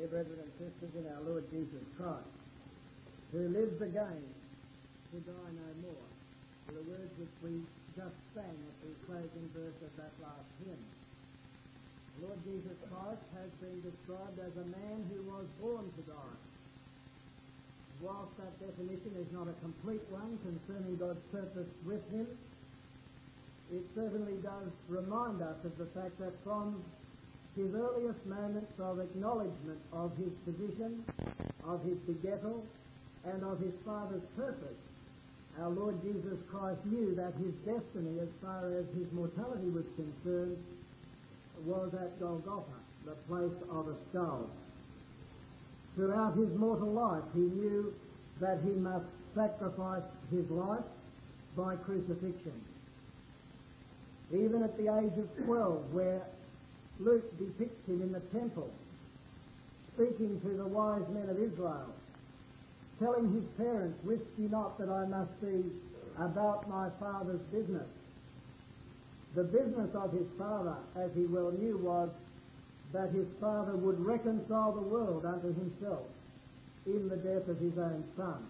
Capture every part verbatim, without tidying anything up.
brethren and sisters in our Lord Jesus Christ, who lives again to die no more, are the words which we just sang at the closing verse of that last hymn. The Lord Jesus Christ has been described as a man who was born to die. Whilst that definition is not a complete one concerning God's purpose with him, it certainly does remind us of the fact that from his earliest moments of acknowledgement of his position, of his begettal, and of his Father's purpose, our Lord Jesus Christ knew that his destiny, as far as his mortality was concerned, was at Golgotha, the place of a skull. Throughout his mortal life, he knew that he must sacrifice his life by crucifixion. Even at the age of twelve, where Luke depicts him in the temple, speaking to the wise men of Israel, telling his parents, "Wist ye not that I must be about my Father's business?" The business of his Father, as he well knew, was that his Father would reconcile the world unto himself in the death of his own Son.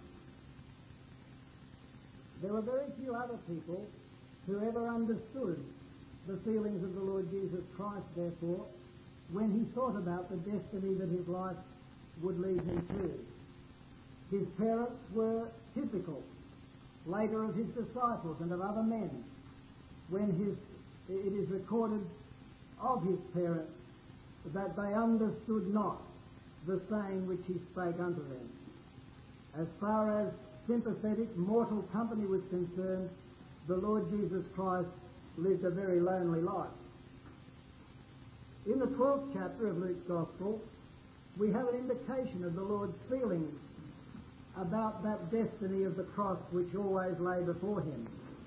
There were very few other people who ever understood the feelings of the Lord Jesus Christ, therefore, when he thought about the destiny that his life would lead him to. His parents were typical, later of his disciples and of other men, when his, it is recorded of his parents that they understood not the saying which he spake unto them. As far as sympathetic mortal company was concerned, the Lord Jesus Christ lived a very lonely life. In the twelfth chapter of Luke's Gospel, we have an indication of the Lord's feelings about that destiny of the cross which always lay before him.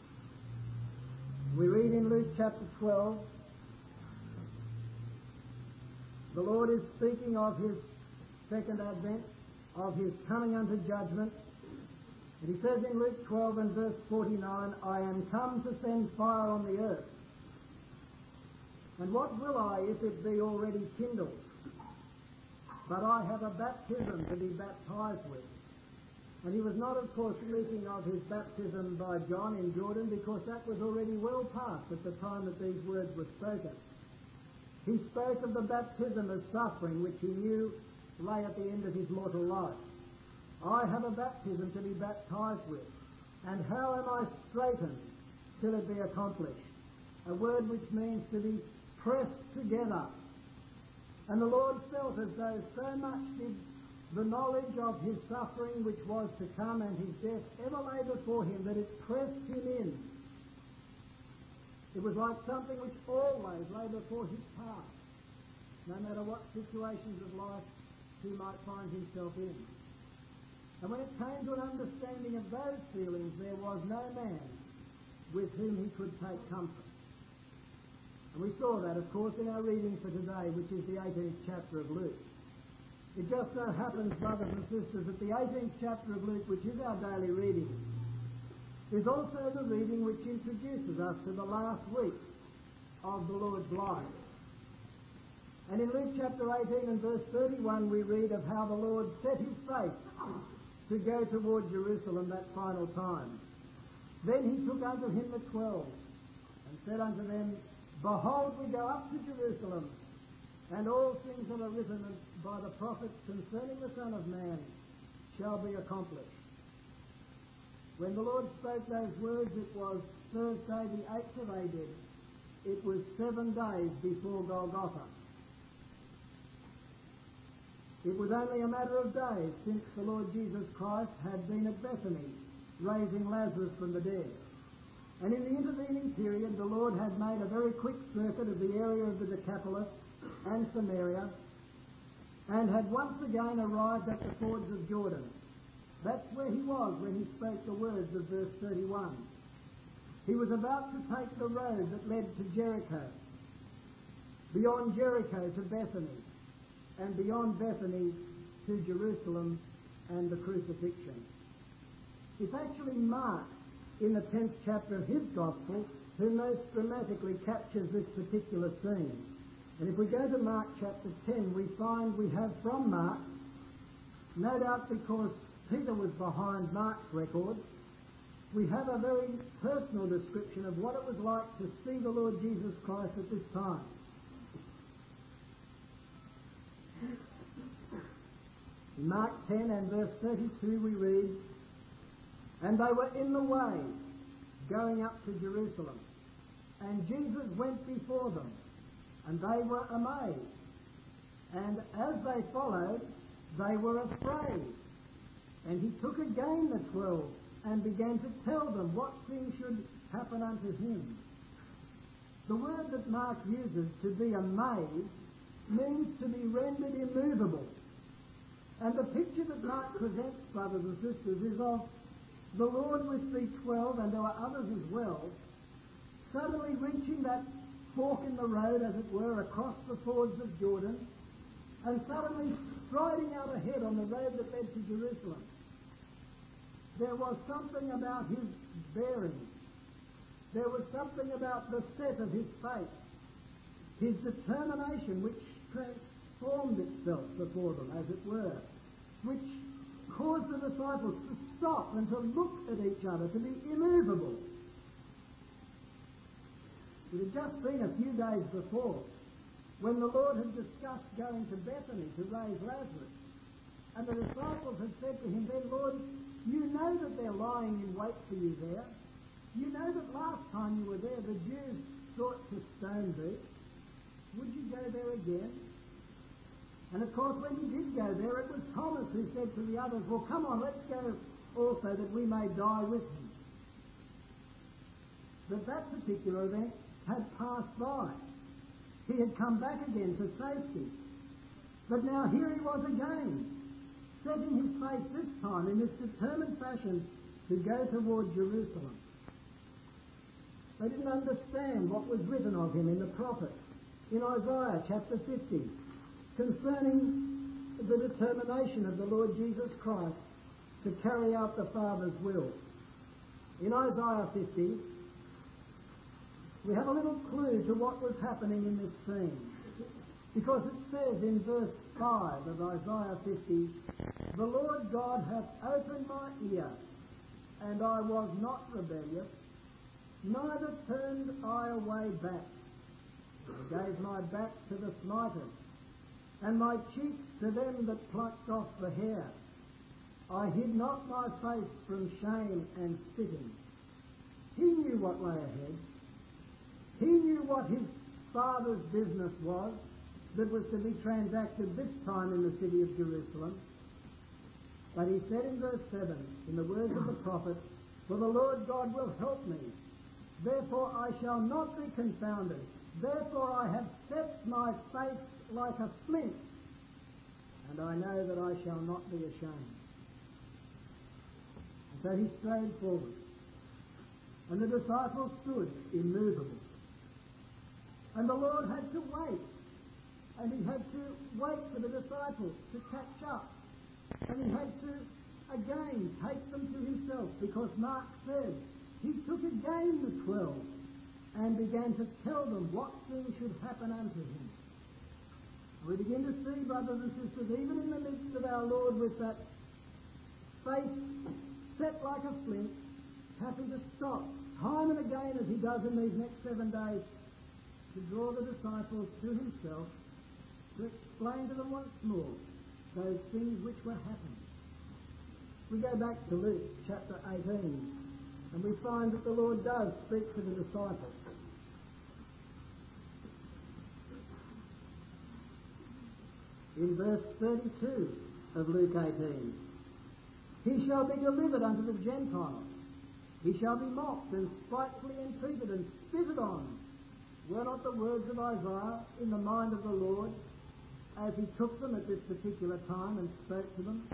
We read in Luke chapter twelve, the Lord is speaking of his second advent, of his coming unto judgment. And he says in Luke twelve and verse forty-nine, "I am come to send fire on the earth. And what will I if it be already kindled? But I have a baptism to be baptized with." And he was not, of course, speaking of his baptism by John in Jordan, because that was already well past at the time that these words were spoken. He spoke of the baptism of suffering which he knew lay at the end of his mortal life. "I have a baptism to be baptized with, and how am I straitened till it be accomplished?" A word which means to be pressed together. And the Lord felt as though so much did the knowledge of his suffering which was to come and his death ever lay before him, that it pressed him in. It was like something which always lay before his path, no matter what situations of life he might find himself in. And when it came to an understanding of those feelings, there was no man with whom he could take comfort. And we saw that, of course, in our reading for today, which is the eighteenth chapter of Luke. It just so happens, brothers and sisters, that the eighteenth chapter of Luke, which is our daily reading, is also the reading which introduces us to the last week of the Lord's life. And in Luke chapter eighteen and verse thirty-one, we read of how the Lord set his face to go toward Jerusalem that final time. "Then he took unto him the twelve, and said unto them, Behold, we go up to Jerusalem, and all things that are written by the prophets concerning the Son of Man shall be accomplished." When the Lord spoke those words, it was Thursday the eighth of Adar. It was seven days before Golgotha. It was only a matter of days since the Lord Jesus Christ had been at Bethany, raising Lazarus from the dead. And in the intervening period, the Lord had made a very quick circuit of the area of the Decapolis and Samaria, and had once again arrived at the fords of Jordan. That's where he was when he spoke the words of verse thirty-one. He was about to take the road that led to Jericho, beyond Jericho to Bethany, and beyond Bethany to Jerusalem and the crucifixion. It's actually Mark, in the tenth chapter of his Gospel, who most dramatically captures this particular scene. And if we go to Mark chapter ten, we find we have from Mark, no doubt because Peter was behind Mark's record, we have a very personal description of what it was like to see the Lord Jesus Christ at this time. In Mark ten and verse thirty-two we read, "And they were in the way, going up to Jerusalem. And Jesus went before them, and they were amazed. And as they followed, they were afraid. And he took again the twelve, and began to tell them what things should happen unto him." The word that Mark uses, to be amazed, means to be rendered immovable. And the picture that Mark presents, brothers and sisters, is of the Lord with the twelve, and there were others as well, suddenly reaching that fork in the road, as it were, across the fords of Jordan, and suddenly striding out ahead on the road that led to Jerusalem. There was something about his bearing. There was something about the set of his face, his determination, which transformed itself before them, as it were, which caused the disciples to stop and to look at each other, to be immovable. It had just been a few days before when the Lord had discussed going to Bethany to raise Lazarus, and the disciples had said to him then, "Lord, you know that they're lying in wait for you there. You know that last time you were there the Jews sought to stone thee. Would you go there again?" And of course, when he did go there, it was Thomas who said to the others, "Well, come on, let's go also, that we may die with him." But that particular event had passed by. He had come back again to safety. But now here he was again, setting his face this time in this determined fashion to go toward Jerusalem. They didn't understand what was written of him in the prophets, in Isaiah chapter fifty, concerning the determination of the Lord Jesus Christ to carry out the Father's will. In Isaiah fifty, we have a little clue to what was happening in this scene, because it says in verse five of Isaiah fifty, "The Lord God hath opened my ear, and I was not rebellious, neither turned I away back. I gave my back to the smiters, and my cheeks to them that plucked off the hair. I hid not my face from shame and spitting." He knew what lay ahead. He knew what his Father's business was that was to be transacted this time in the city of Jerusalem. But he said in verse seven, in the words of the prophet, "For the Lord God will help me, therefore I shall not be confounded. Therefore I have set my face like a flint, and I know that I shall not be ashamed." And so he strode forward, and the disciples stood immovable. And the Lord had to wait, and he had to wait for the disciples to catch up, and he had to again take them to himself, because Mark says he took again the twelve and began to tell them what things should happen unto him. We begin to see, brothers and sisters, even in the midst of our Lord with that face set like a flint, having to stop time and again, as he does in these next seven days, to draw the disciples to himself, to explain to them once more those things which were happening. We go back to Luke chapter eighteen, and we find that the Lord does speak to the disciples. In verse thirty-two of Luke eighteen, "He shall be delivered unto the Gentiles. He shall be mocked and spitefully entreated and spitted on. Were not the words of Isaiah in the mind of the Lord as he took them at this particular time and spoke to them?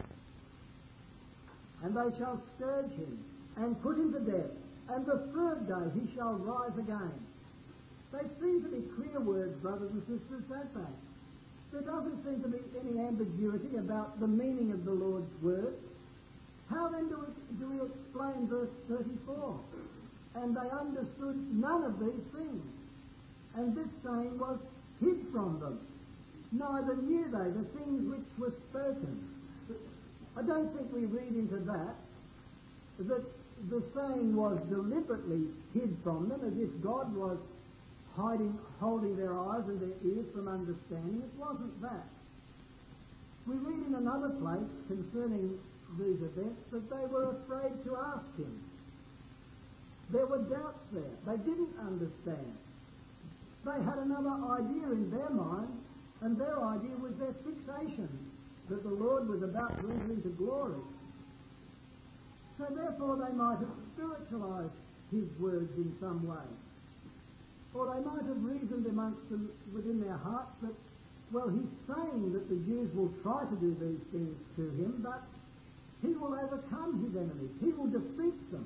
And they shall scourge him and put him to death, and the third day he shall rise again." They seem to be clear words, brothers and sisters, don't they? There doesn't seem to be any ambiguity about the meaning of the Lord's words. How then do we, do we explain verse thirty-four? "And they understood none of these things. And this saying was hid from them, neither knew they the things which were spoken. I don't think we read into that that the saying was deliberately hid from them, as if God was hiding, holding their eyes and their ears from understanding. It wasn't that. We read in another place concerning these events that they were afraid to ask him. There were doubts there. They didn't understand. They had another idea in their mind, and their idea was their fixation, that the Lord was about to enter into glory. So therefore they might have spiritualized his words in some way. Or they might have reasoned amongst them within their hearts that, well, he's saying that the Jews will try to do these things to him, but he will overcome his enemies. He will defeat them.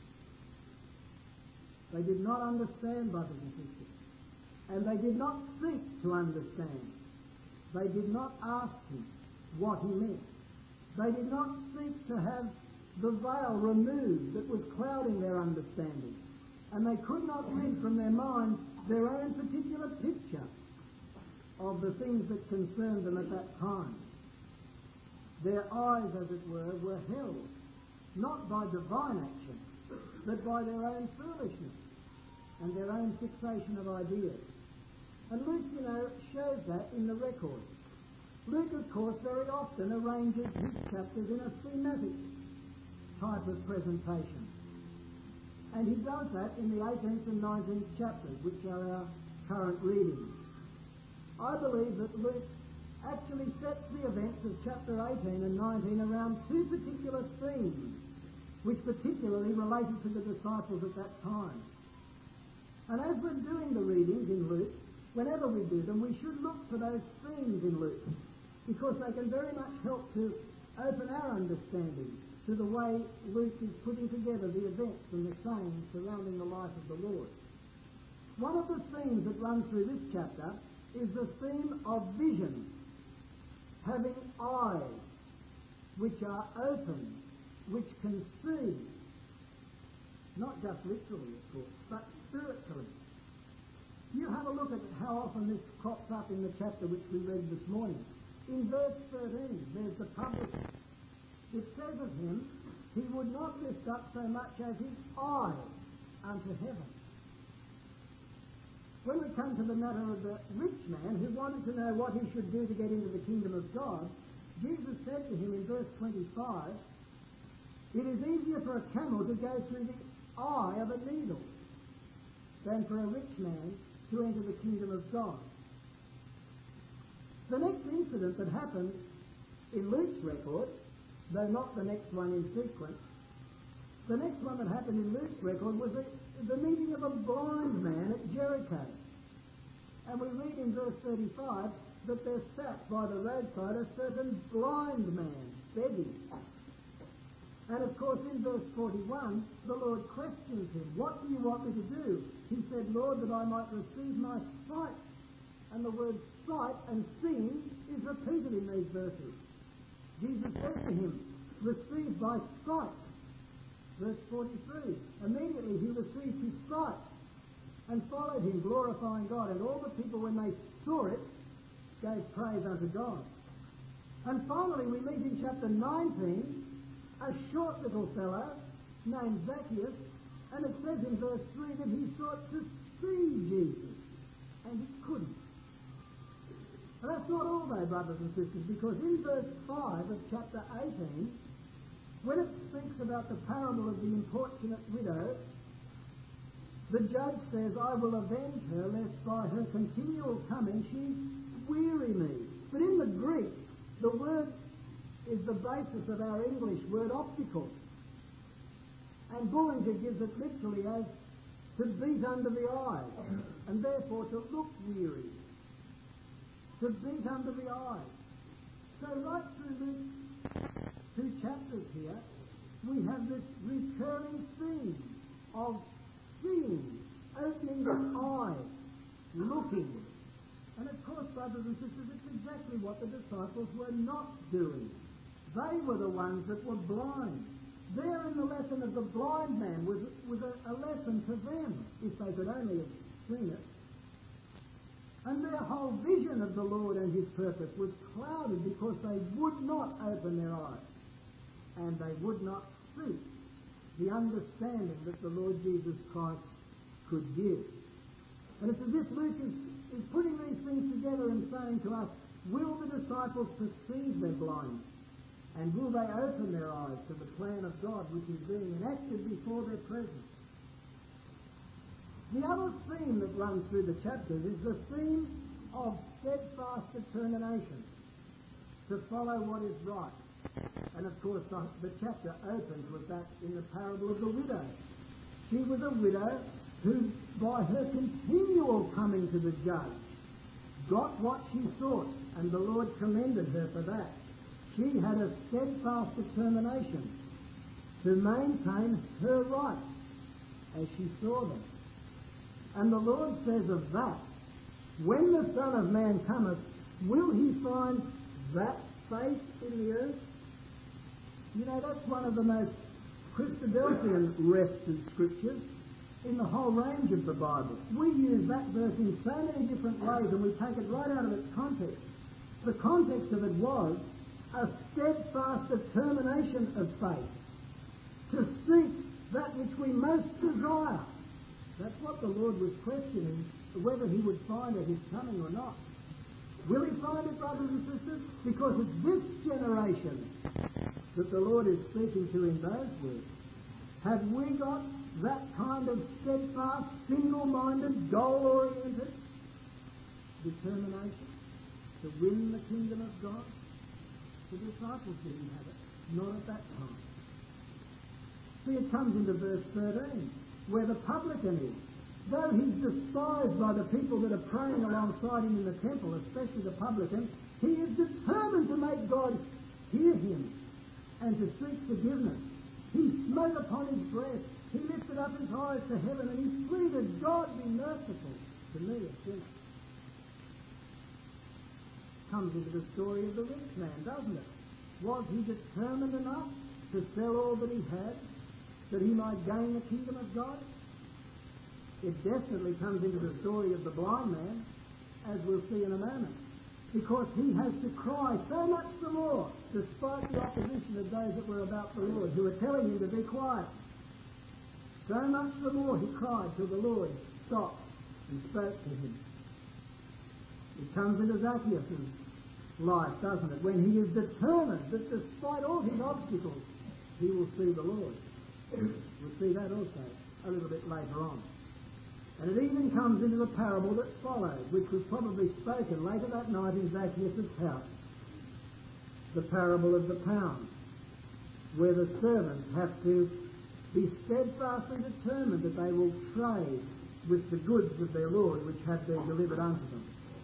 They did not understand, brothers and sisters. And they did not seek to understand. They did not ask him what he meant. They did not seek to have the veil removed that was clouding their understanding. And they could not read from their minds their own particular picture of the things that concerned them at that time. Their eyes, as it were, were held, not by divine action, but by their own foolishness and their own fixation of ideas. And Luke, you know, shows that in the record. Luke, of course, very often arranges his chapters in a thematic type of presentation. And he does that in the eighteenth and nineteenth chapters, which are our current readings. I believe that Luke actually sets the events of chapter eighteen and nineteen around two particular themes, which particularly related to the disciples at that time. And as we're doing the readings in Luke, whenever we do them, we should look for those themes in Luke, because they can very much help to open our understanding to the way Luke is putting together the events and the sayings surrounding the life of the Lord. One of the themes that runs through this chapter is the theme of vision, having eyes which are open, which can see, not just literally, of course, but spiritually. You have a look at how often this crops up in the chapter which we read this morning. In verse thirteen, there's the publican. It says of him, he would not lift up so much as his eye unto heaven. When we come to the matter of the rich man who wanted to know what he should do to get into the kingdom of God, Jesus said to him in verse twenty-five, it is easier for a camel to go through the eye of a needle than for a rich man to enter the kingdom of God. The next incident that happened in Luke's record, though not the next one in sequence, the next one that happened in Luke's record was the, the meeting of a blind man at Jericho. And we read in verse thirty-five that there sat by the roadside a certain blind man begging. And of course in verse forty-one, the Lord questions him, what do you want me to do? He said, Lord, that I might receive my sight. And the word sight and seeing is repeated in these verses. Jesus said to him, receive thy sight. Verse forty-three, immediately he received his sight and followed him, glorifying God. And all the people, when they saw it, gave praise unto God. And finally we meet in chapter nineteen a short little fellow named Zacchaeus, and it says in verse three that he sought to see Jesus, and he couldn't. And that's not all though, brothers and sisters, because in verse five of chapter eighteen, when it speaks about the parable of the importunate widow, the judge says, I will avenge her, lest by her continual coming she weary me. But in the Greek, the word is the basis of our English word optical. And Bullinger gives it literally as to beat under the eyes, and therefore to look weary, to beat under the eyes. So right through these two chapters here, we have this recurring theme of seeing, opening the eyes, looking. And of course, brothers and sisters, it's exactly what the disciples were not doing. They were the ones that were blind. There in the lesson of the blind man was, was a, a lesson to them, if they could only have seen it. And their whole vision of the Lord and his purpose was clouded because they would not open their eyes and they would not seek the understanding that the Lord Jesus Christ could give. And it's as if Luke is, is putting these things together and saying to us, will the disciples perceive their blindness? And will they open their eyes to the plan of God which is being enacted before their presence? The other theme that runs through the chapters is the theme of steadfast determination to follow what is right. And of course the, the chapter opens with that in the parable of the widow. She was a widow who, by her continual coming to the judge, got what she sought, and the Lord commended her for that. She had a steadfast determination to maintain her rights as she saw them. And the Lord says of that, when the Son of Man cometh, will he find that faith in the earth? You know, that's one of the most Christadelphian wrested scriptures in the whole range of the Bible. We use that verse in so many different ways and we take it right out of its context. The context of it was a steadfast determination of faith to seek that which we most desire. That's what the Lord was questioning, whether he would find at his coming or not. Will he find it, brothers and sisters? Because it's this generation that the Lord is speaking to in those words. Have we got that kind of steadfast, single-minded, goal-oriented determination to win the kingdom of God? The disciples didn't have it, not at that time. See, it comes into verse thirteen, where the publican is. Though he's despised by the people that are praying alongside him in the temple, especially the publican, he is determined to make God hear him and to seek forgiveness. He smote upon his breast. He lifted up his eyes to heaven and he pleaded, God be merciful to me, a sinner. Comes into the story of the rich man, doesn't it? Was he determined enough to sell all that he had that he might gain the kingdom of God? It definitely comes into the story of the blind man, as we'll see in a moment, because he has to cry so much the more, despite the opposition of those that were about the Lord, who were telling him to be quiet. So much the more he cried till the Lord stopped and spoke to him. It comes into Zacchaeus' life, doesn't it? When he is determined that despite all his obstacles, he will see the Lord. We'll see that also a little bit later on. And it even comes into the parable that follows, which was probably spoken later that night in Zacchaeus' house. The parable of the pound, where the servants have to be steadfastly determined that they will trade with the goods of their Lord which have been delivered unto them.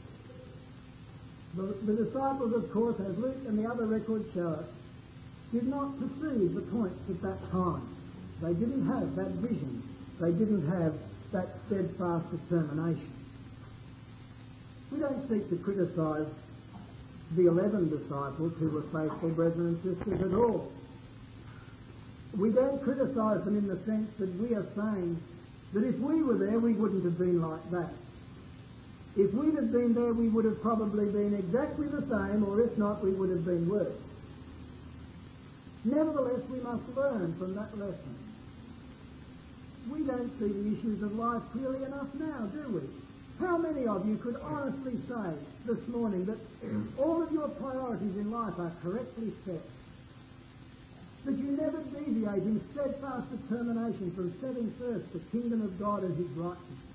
The, the disciples, of course, as Luke and the other records show us, did not perceive the points at that time. They didn't have that vision. They didn't have that steadfast determination. We don't seek to criticise the eleven disciples who were faithful brethren and sisters at all. We don't criticise them in the sense that we are saying that if we were there, we wouldn't have been like that. If we'd have been there, we would have probably been exactly the same, or if not, we would have been worse. Nevertheless, we must learn from that lesson. We don't see the issues of life clearly enough now, do we? How many of you could honestly say this morning that all of your priorities in life are correctly set? That you never deviate in steadfast determination from setting first the kingdom of God and his righteousness?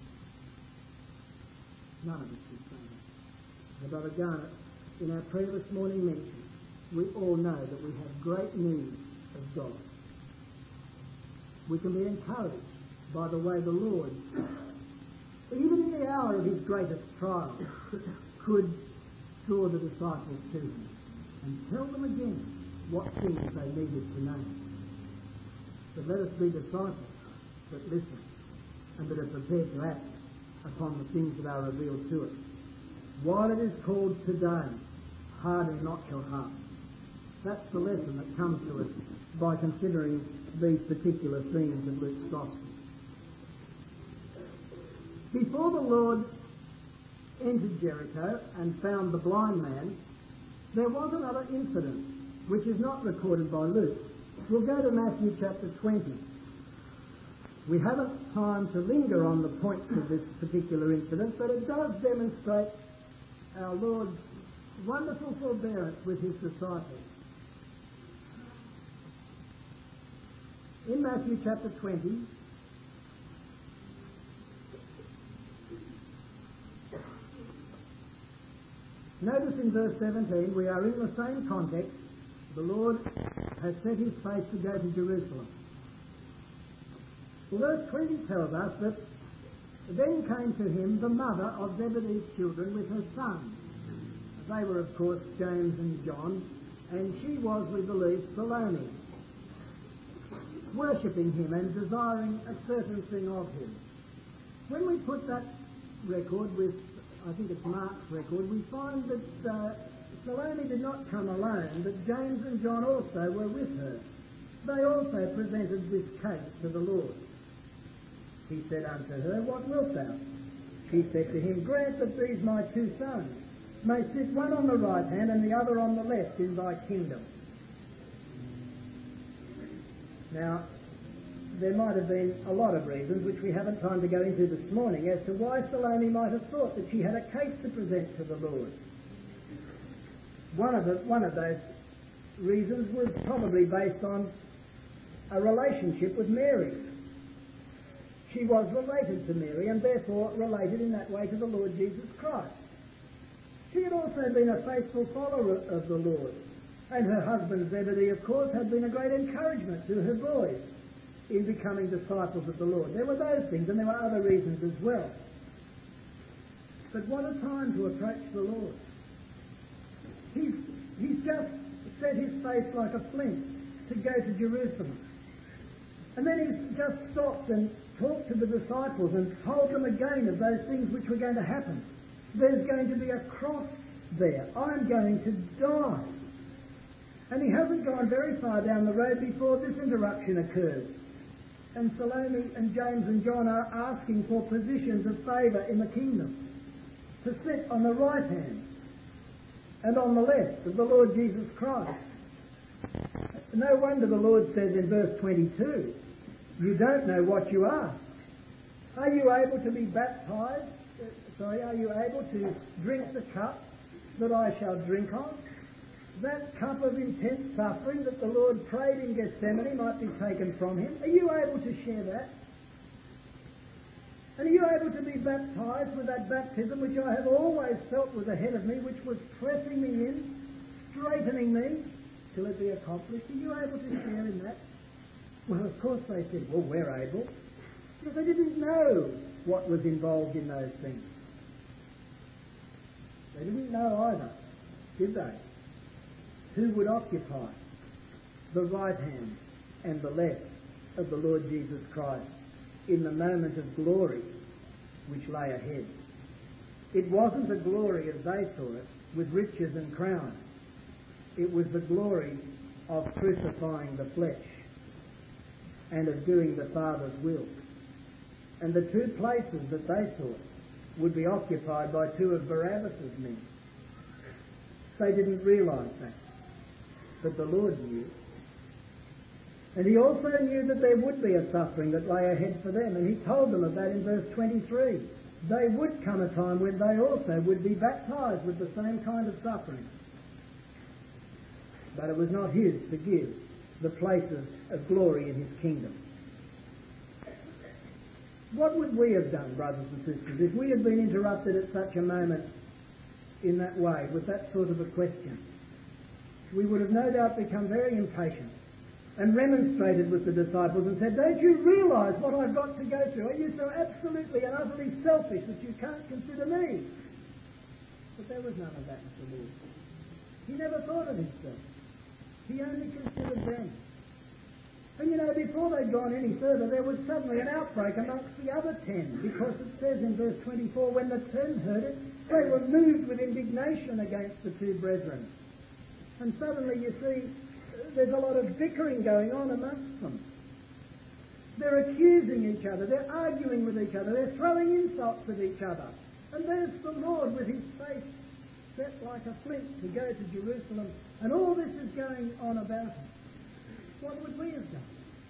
None of us could say that. As Brother Garnet, in our prayer this morning, mentioned, we all know that we have great need of God. We can be encouraged by the way the Lord, even in the hour of his greatest trial, could draw the disciples to him and tell them again what things they needed to know. But let us be disciples that listen and that are prepared to act upon the things that are revealed to us. While it is called today, harden not your heart. That's the lesson that comes to us by considering these particular themes of Luke's Gospel. Before the Lord entered Jericho and found the blind man, there was another incident which is not recorded by Luke. We'll go to Matthew chapter twenty. We haven't time to linger on the points of this particular incident, but it does demonstrate our Lord's wonderful forbearance with his disciples. In Matthew chapter twenty, notice in verse seventeen, we are in the same context. The Lord has set his face to go to Jerusalem. Well, verse twenty tells us that then came to him the mother of Zebedee's children with her sons. They were, of course, James and John, and she was, we believe, Salome, worshipping him and desiring a certain thing of him. When we put that record with, I think it's Mark's record, we find that uh, Salome did not come alone, but James and John also were with her. They also presented this case to the Lord. He said unto her, What wilt thou? She said to him, Grant that these my two sons may sit one on the right hand and the other on the left in thy kingdom. Now, there might have been a lot of reasons which we haven't time to go into this morning as to why Salome might have thought that she had a case to present to the Lord. One of, the, one of those reasons was probably based on a relationship with Mary. She was related to Mary and therefore related in that way to the Lord Jesus Christ. She had also been a faithful follower of the Lord, and her husband Zebedee, of course, had been a great encouragement to her boys in becoming disciples of the Lord. There were those things, and there were other reasons as well. But what a time to approach the Lord. He's, he's just set his face like a flint to go to Jerusalem. And then he's just stopped and talked to the disciples and told them again of those things which were going to happen. There's going to be a cross there. I'm going to die. And he hasn't gone very far down the road before this interruption occurs. And Salome and James and John are asking for positions of favour in the kingdom, to sit on the right hand and on the left of the Lord Jesus Christ. No wonder the Lord says in verse twenty-two, you don't know what you ask. Are you able to be baptized? Sorry, are you able to drink the cup that I shall drink of? That cup of intense suffering that the Lord prayed in Gethsemane might be taken from him. Are you able to share that? And are you able to be baptized with that baptism which I have always felt was ahead of me, which was pressing me in, straightening me till it be accomplished? Are you able to share in that? Well, of course they said, well, we're able. Because they didn't know what was involved in those things. They didn't know either, did they? Who would occupy the right hand and the left of the Lord Jesus Christ in the moment of glory which lay ahead? It wasn't a glory as they saw it, with riches and crowns. It was the glory of crucifying the flesh and of doing the Father's will. And the two places that they sought would be occupied by two of Barabbas's men. They didn't realise that, but the Lord knew. And he also knew that there would be a suffering that lay ahead for them, and he told them of that in verse twenty-three. They would come a time when they also would be baptized with the same kind of suffering. But it was not his to give the places of glory in his kingdom. What would we have done, brothers and sisters, if we had been interrupted at such a moment in that way, with that sort of a question? We would have no doubt become very impatient and remonstrated with the disciples and said, don't you realise what I've got to go through? Are you so absolutely and utterly selfish that you can't consider me? But there was none of that with the Lord. He never thought of himself. He only considered them. And you know, before they'd gone any further, there was suddenly an outbreak amongst the other ten, because it says in verse twenty-four, when the ten heard it, they were moved with indignation against the two brethren. And suddenly, you see, there's a lot of bickering going on amongst them. They're accusing each other, they're arguing with each other, they're throwing insults at each other. And there's the Lord with his face set like a flint to go to Jerusalem, and all this is going on about him. What would we have done?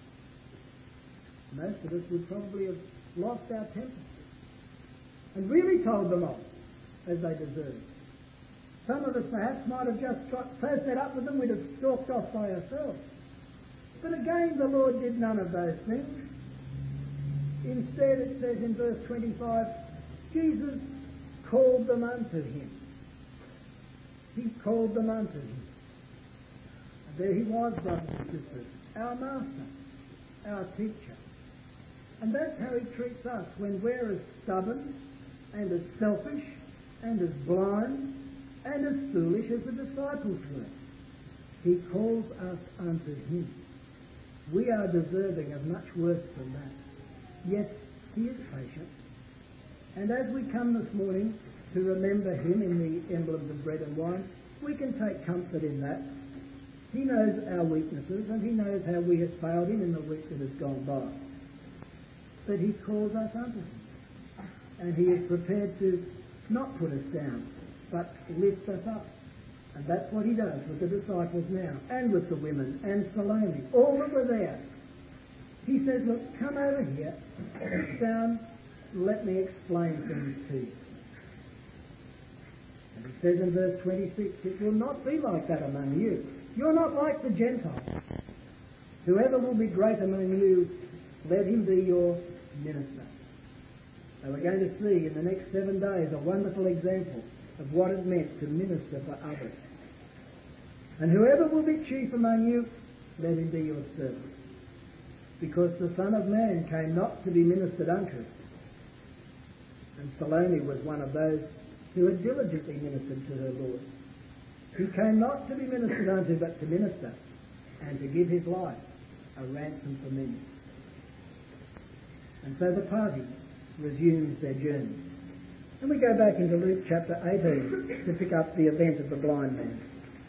Most of us would probably have lost our temper and really told them off as they deserved. Some of us perhaps might have just got so fed up with them we'd have stalked off by ourselves. But again, the Lord did none of those things. Instead, it says in verse twenty-five, Jesus called them unto him. He called them unto him. And there he was, brothers and sisters, our master, our teacher. And that's how he treats us when we're as stubborn and as selfish and as blind and as foolish as the disciples were. He calls us unto him. We are deserving of much worse than that. Yet he is patient. And as we come this morning to remember him in the emblems of bread and wine, we can take comfort in that. He knows our weaknesses and he knows how we have failed him in the week that has gone by. But he calls us unto him. And he is prepared to not put us down, but lift us up. And that's what he does with the disciples now, and with the women, and Salome, all that were there. He says, look, come over here, sit down, let me explain things to you. And he says in verse twenty-six, it will not be like that among you. You're not like the Gentiles. Whoever will be great among you, let him be your minister. And we're going to see in the next seven days a wonderful example of what it meant to minister for others. And whoever will be chief among you, let him be your servant. Because the Son of Man came not to be ministered unto. And Salome was one of those who had diligently ministered to her Lord. He came not to be ministered unto, but to minister, and to give his life a ransom for many. And so the party resumes their journey. And we go back into Luke chapter eighteen to pick up the event of the blind man.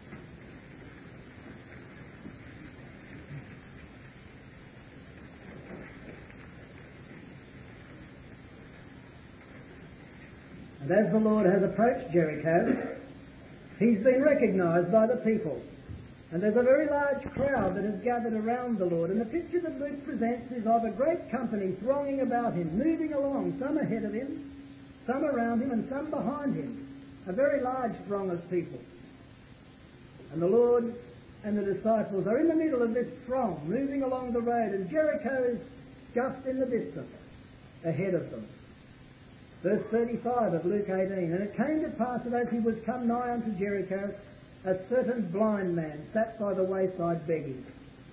And as the Lord has approached Jericho, he's been recognised by the people. And there's a very large crowd that has gathered around the Lord. And the picture that Luke presents is of a great company thronging about him, moving along, some ahead of him, some around him, and some behind him. A very large throng of people. And the Lord and the disciples are in the middle of this throng, moving along the road, and Jericho is just in the distance, ahead of them. Verse thirty-five of Luke eighteen, and it came to pass that as he was come nigh unto Jericho, a certain blind man sat by the wayside begging.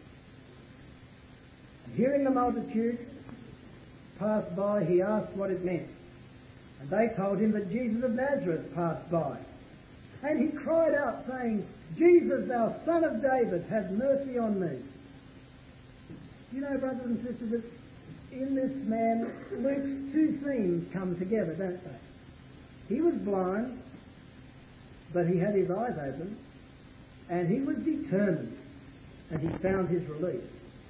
And hearing the multitude pass by, he asked what it meant. And they told him that Jesus of Nazareth passed by. And he cried out, saying, Jesus, thou Son of David, have mercy on me. You know, brothers and sisters, that in this man, Luke's two themes come together, don't they? He was blind, but he had his eyes open, and he was determined, and he found his relief.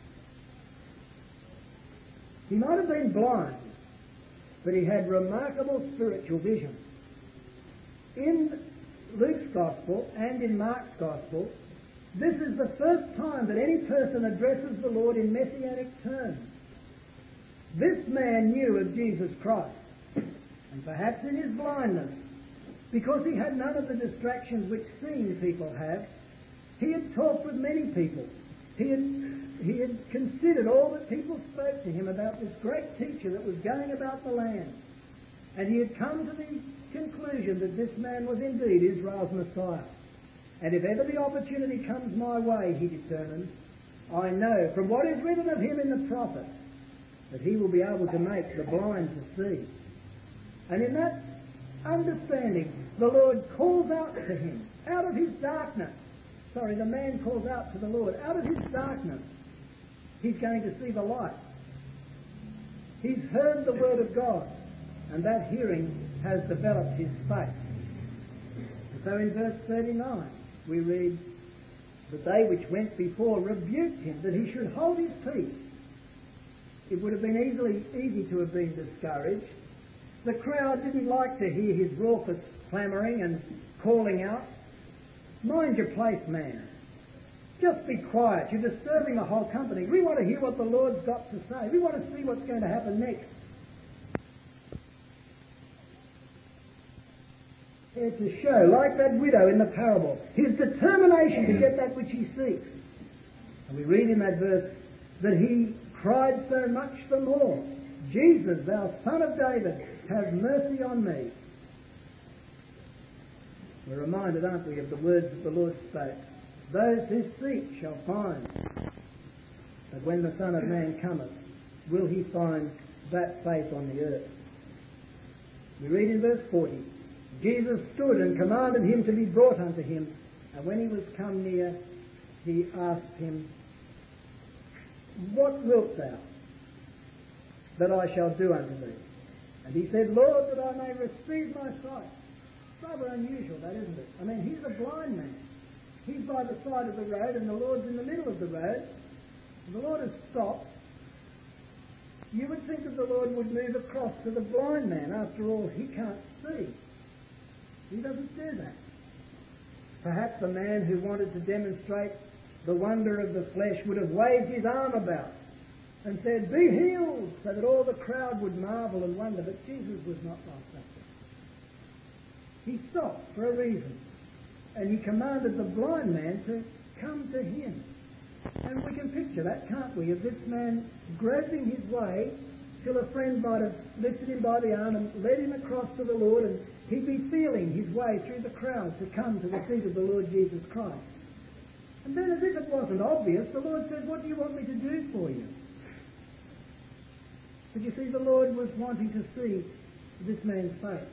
He might have been blind, but he had remarkable spiritual vision. In Luke's Gospel and in Mark's Gospel, this is the first time that any person addresses the Lord in messianic terms. This man knew of Jesus Christ, and perhaps in his blindness, because he had none of the distractions which seeing people have, he had talked with many people. He had, he had considered all that people spoke to him about this great teacher that was going about the land. And he had come to the conclusion that this man was indeed Israel's Messiah. And if ever the opportunity comes my way, he determined, I know from what is written of him in the prophets that he will be able to make the blind to see. And in that understanding, the Lord calls out to him, out of his darkness. Sorry, the man calls out to the Lord, out of his darkness, he's going to see the light. He's heard the word of God, and that hearing has developed his faith. And so in verse thirty-nine, we read, but they which went before rebuked him that he should hold his peace. It would have been easily easy to have been discouraged, The crowd didn't like to hear his raucous clamouring and calling out. Mind your place, man. Just be quiet. You're disturbing the whole company. We want to hear what the Lord's got to say. We want to see what's going to happen next. Here to show, like that widow in the parable, his determination to get that which he seeks. And we read in that verse that he cried so much the more, Jesus, thou Son of David, have mercy on me. We're reminded, aren't we, of the words that the Lord spoke. Those who seek shall find. But when the Son of Man cometh, will he find that faith on the earth? We read in verse forty, Jesus stood and commanded him to be brought unto him, and when he was come near, he asked him, What wilt thou that I shall do unto thee? And he said, Lord, that I may receive my sight. Rather unusual, that, isn't it? I mean, he's a blind man. He's by the side of the road, and the Lord's in the middle of the road. And the Lord has stopped. You would think that the Lord would move across to the blind man. After all, he can't see. He doesn't do that. Perhaps a man who wanted to demonstrate the wonder of the flesh would have waved his arm about and said, Be healed, so that all the crowd would marvel and wonder. But Jesus was not like that. He stopped for a reason, and he commanded the blind man to come to him. And we can picture that, can't we, of this man groping his way till a friend might have lifted him by the arm and led him across to the Lord, and he'd be feeling his way through the crowd to come to the feet of the Lord Jesus Christ. And then, as if it wasn't obvious, the Lord said, What do you want me to do for you? But you see, the Lord was wanting to see this man's faith.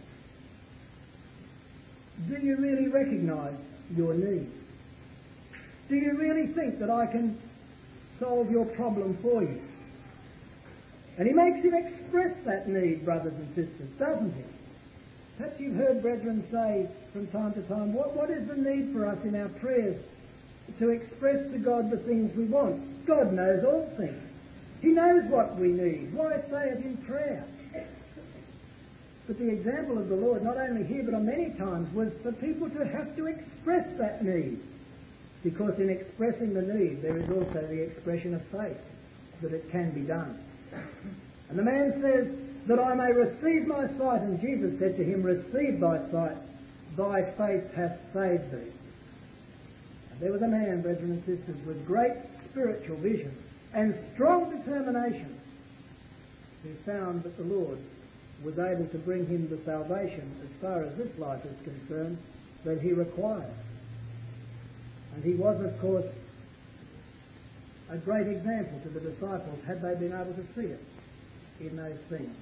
Do you really recognise your need? Do you really think that I can solve your problem for you? And he makes him express that need, brothers and sisters, doesn't he? Perhaps you've heard brethren say from time to time, what, what is the need for us in our prayers to express to God the things we want? God knows all things. He knows what we need. Why say it in prayer? But the example of the Lord, not only here but on many times, was for people to have to express that need. Because in expressing the need, there is also the expression of faith that it can be done. And the man says, that I may receive my sight. And Jesus said to him, Receive thy sight, thy faith hath saved thee. And there was a man, brethren and sisters, with great spiritual vision and strong determination, who found that the Lord was able to bring him the salvation, as far as this life is concerned, that he required. And he was, of course, a great example to the disciples, had they been able to see it in those things.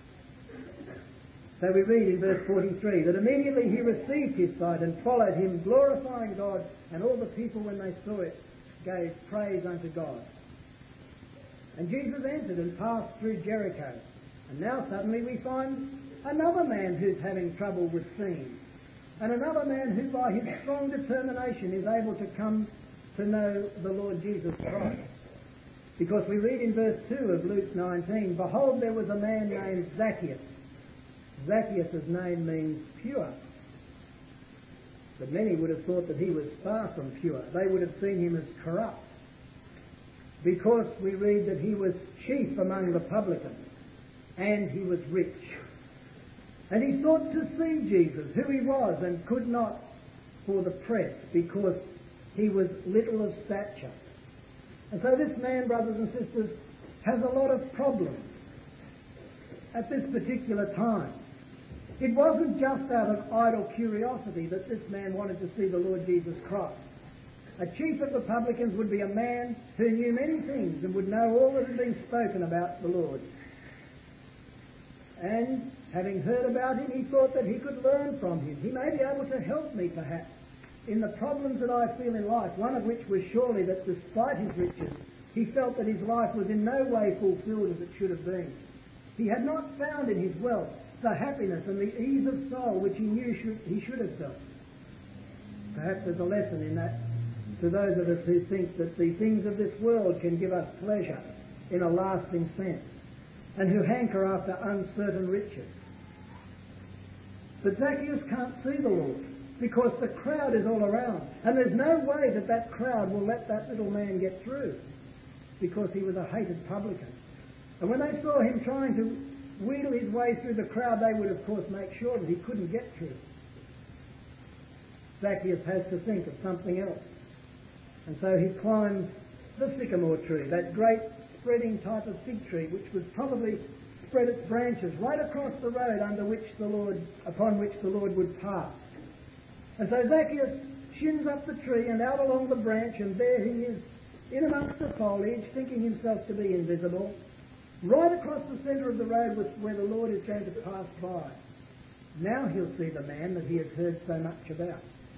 So we read in verse forty-three that immediately he received his sight and followed him, glorifying God, and all the people, when they saw it, gave praise unto God. And Jesus entered and passed through Jericho. And now suddenly we find another man who's having trouble with seeing, and another man who by his strong determination is able to come to know the Lord Jesus Christ. Because we read in verse two of Luke nineteen, Behold, there was a man named Zacchaeus. Zacchaeus' name means pure. But many would have thought that he was far from pure. They would have seen him as corrupt. Because we read that he was chief among the publicans, and he was rich. And he sought to see Jesus, who he was, and could not for the press, because he was little of stature. And so this man, brothers and sisters, has a lot of problems at this particular time. It wasn't just out of idle curiosity that this man wanted to see the Lord Jesus Christ. A chief of the publicans would be a man who knew many things and would know all that had been spoken about the Lord. And having heard about him, he thought that he could learn from him. He may be able to help me, perhaps, in the problems that I feel in life, one of which was surely that despite his riches, he felt that his life was in no way fulfilled as it should have been. He had not found in his wealth the happiness and the ease of soul which he knew should, he should have felt. Perhaps there's a lesson in that to those of us who think that the things of this world can give us pleasure in a lasting sense, and who hanker after uncertain riches. But Zacchaeus can't see the Lord because the crowd is all around. And there's no way that that crowd will let that little man get through because he was a hated publican. And when they saw him trying to wheedle his way through the crowd, they would, of course, make sure that he couldn't get through. Zacchaeus has to think of something else. And so he climbs the sycamore tree, that great spreading type of fig tree, which was probably spread its branches right across the road under which the Lord, upon which the Lord would pass. And so Zacchaeus shins up the tree and out along the branch, and there he is in amongst the foliage, thinking himself to be invisible, right across the centre of the road where the Lord is going to pass by. Now he'll see the man that he has heard so much about.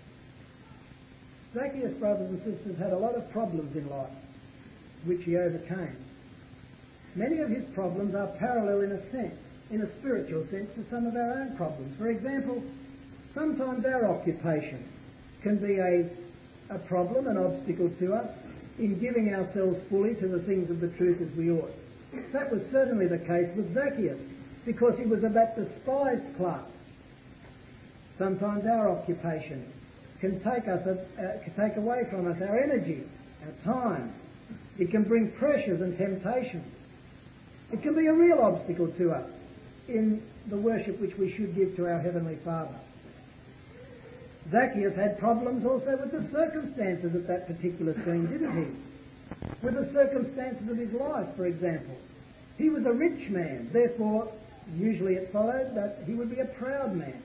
Zacchaeus, brothers and sisters, had a lot of problems in life, which he overcame. Many of his problems are parallel in a sense, in a spiritual sense, to some of our own problems. For example, sometimes our occupation can be a, a problem, an obstacle to us in giving ourselves fully to the things of the truth as we ought. That was certainly the case with Zacchaeus, because he was of that despised class. Sometimes our occupation can take us, uh, can take away from us our energy, our time. It can bring pressures and temptations. It can be a real obstacle to us in the worship which we should give to our Heavenly Father. Zacchaeus had problems also with the circumstances at that particular scene, didn't he? With the circumstances of his life, for example. He was a rich man, therefore, usually it followed that he would be a proud man.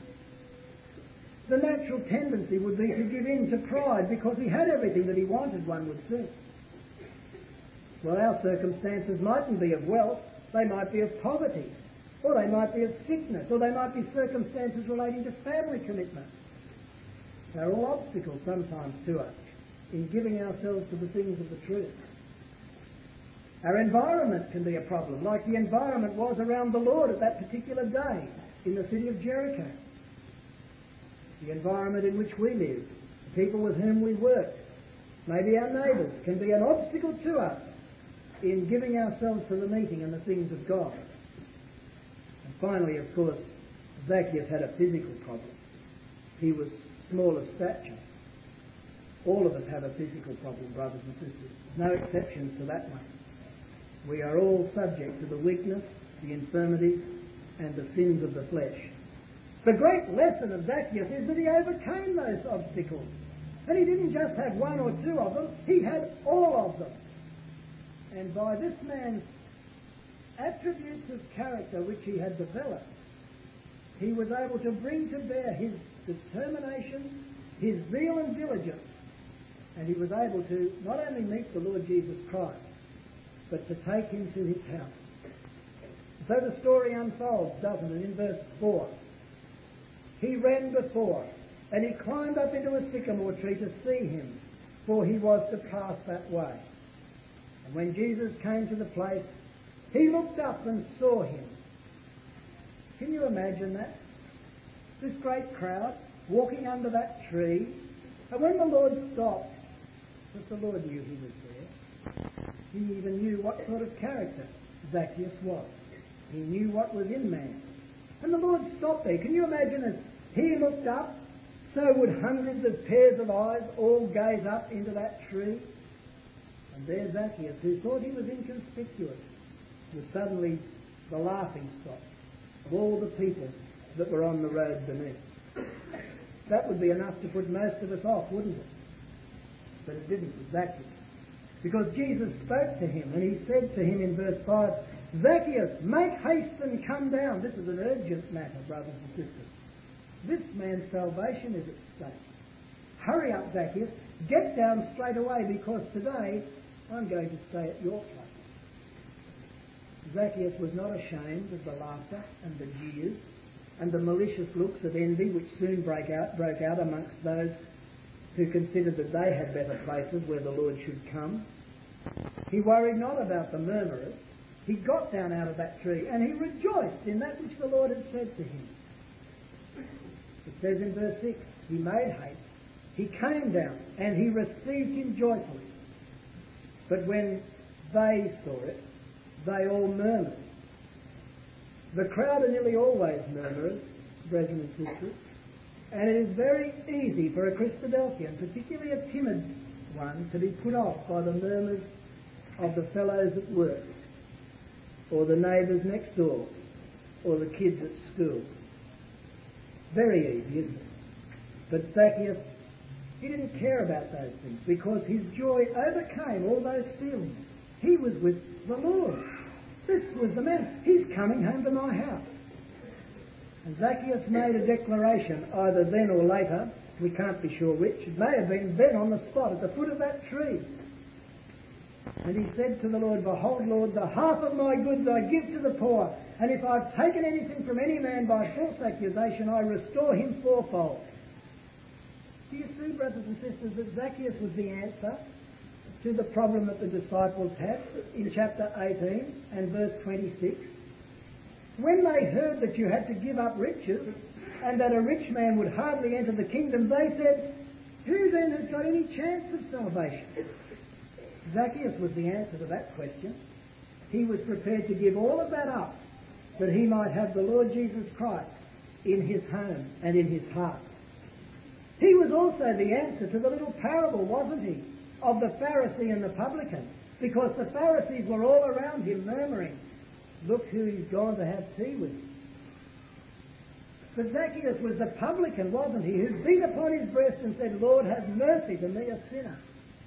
The natural tendency would be to give in to pride because he had everything that he wanted, one would think. Well, our circumstances mightn't be of wealth, they might be of poverty, or they might be of sickness, or they might be circumstances relating to family commitment. They're all obstacles sometimes to us in giving ourselves to the things of the truth. Our environment can be a problem, like the environment was around the Lord at that particular day in the city of Jericho. The environment in which we live, the people with whom we work, maybe our neighbours, can be an obstacle to us in giving ourselves to the meeting and the things of God. And finally, of course, Zacchaeus had a physical problem. He was small of stature. All of us have a physical problem, brothers and sisters. No exceptions to that one. We are all subject to the weakness, the infirmities, and the sins of the flesh. The great lesson of Zacchaeus is that he overcame those obstacles. And he didn't just have one or two of them, he had all of them. And by this man's attributes of character which he had developed, he was able to bring to bear his determination, his zeal and diligence, and he was able to not only meet the Lord Jesus Christ, but to take him to his house. So the story unfolds, doesn't it, in verse four. He ran before, and he climbed up into a sycamore tree to see him, for he was to pass that way. And when Jesus came to the place, he looked up and saw him. Can you imagine that? This great crowd walking under that tree, and when the Lord stopped, because the Lord knew he was there, he even knew what sort of character Zacchaeus was. He knew what was in man. And the Lord stopped there. Can you imagine as he looked up, so would hundreds of pairs of eyes all gaze up into that tree? And there Zacchaeus, who thought he was inconspicuous, was suddenly the laughing stock of all the people that were on the road beneath. That would be enough to put most of us off, wouldn't it? But it didn't with Zacchaeus. Because Jesus spoke to him, and he said to him in verse five, Zacchaeus, make haste and come down. This is an urgent matter, brothers and sisters. This man's salvation is at stake. Hurry up, Zacchaeus. Get down straight away, because today I'm going to stay at your place. Zacchaeus was not ashamed of the laughter and the jeers and the malicious looks of envy which soon break out, broke out amongst those who considered that they had better places where the Lord should come. He worried not about the murmurers. He got down out of that tree and he rejoiced in that which the Lord had said to him. It says in verse six, he made haste, he came down and he received him joyfully. But when they saw it, they all murmured. The crowd are nearly always murmurers. brethren and sisters, and it is very easy for a Christadelphian, particularly a timid one, to be put off by the murmurs of the fellows at work, or the neighbours next door, or the kids at school. Very easy, isn't it? But Zacchaeus, he didn't care about those things because his joy overcame all those feelings. He was with the Lord. This was the man. He's coming home to my house. And Zacchaeus made a declaration either then or later, we can't be sure which. It may have been then on the spot at the foot of that tree. And he said to the Lord, Behold, Lord, the half of my goods I give to the poor, and if I've taken anything from any man by false accusation, I restore him fourfold. Do you see, brothers and sisters, that Zacchaeus was the answer to the problem that the disciples had in chapter eighteen and verse twenty-six? When they heard that you had to give up riches and that a rich man would hardly enter the kingdom, they said, who then has got any chance of salvation? Zacchaeus was the answer to that question. He was prepared to give all of that up that he might have the Lord Jesus Christ in his home and in his heart. He was also the answer to the little parable, wasn't he, of the Pharisee and the publican, because the Pharisees were all around him murmuring, look who he's gone to have tea with. But Zacchaeus was the publican, wasn't he, who beat upon his breast and said, Lord, have mercy to me, a sinner.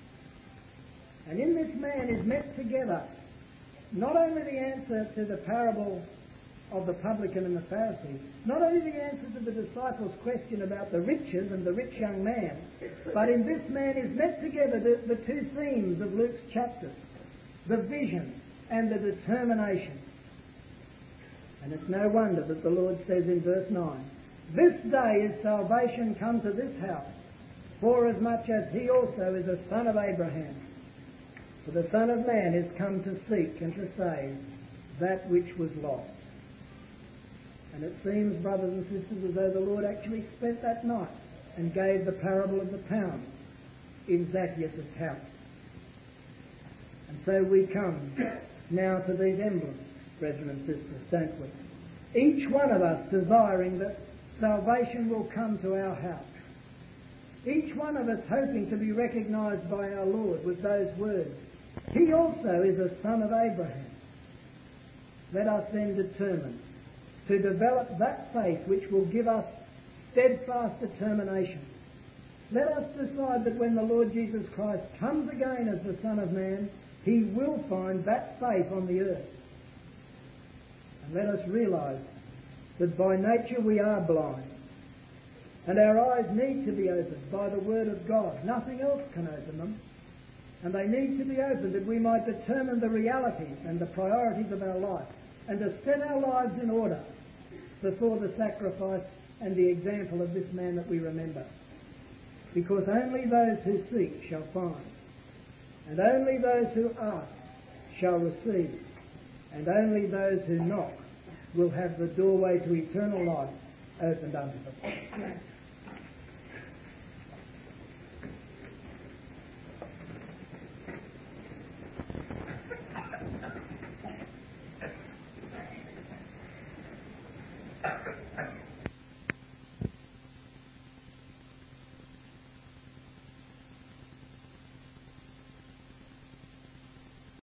And in this man is met together not only the answer to the parable of the publican and the Pharisee, not only the answer to the disciples' question about the riches and the rich young man, but in this man is met together the, the two themes of Luke's chapters, the vision and the determination. And it's no wonder that the Lord says in verse nine, this day is salvation come to this house, forasmuch as he also is a son of Abraham. For the Son of Man is come to seek and to save that which was lost. And it seems, brothers and sisters, as though the Lord actually spent that night and gave the parable of the pounds in Zacchaeus' house. And so we come now to these emblems, brethren and sisters, don't we? Each one of us desiring that salvation will come to our house. Each one of us hoping to be recognised by our Lord with those words, he also is a son of Abraham. Let us then determine to develop that faith which will give us steadfast determination. Let us decide that when the Lord Jesus Christ comes again as the Son of Man, he will find that faith on the earth. And let us realise that by nature we are blind, and our eyes need to be opened by the Word of God. Nothing else can open them. And they need to be opened that we might determine the realities and the priorities of our life, and to set our lives in order before the sacrifice and the example of this man that we remember. Because only those who seek shall find, and only those who ask shall receive, and only those who knock will have the doorway to eternal life opened unto them.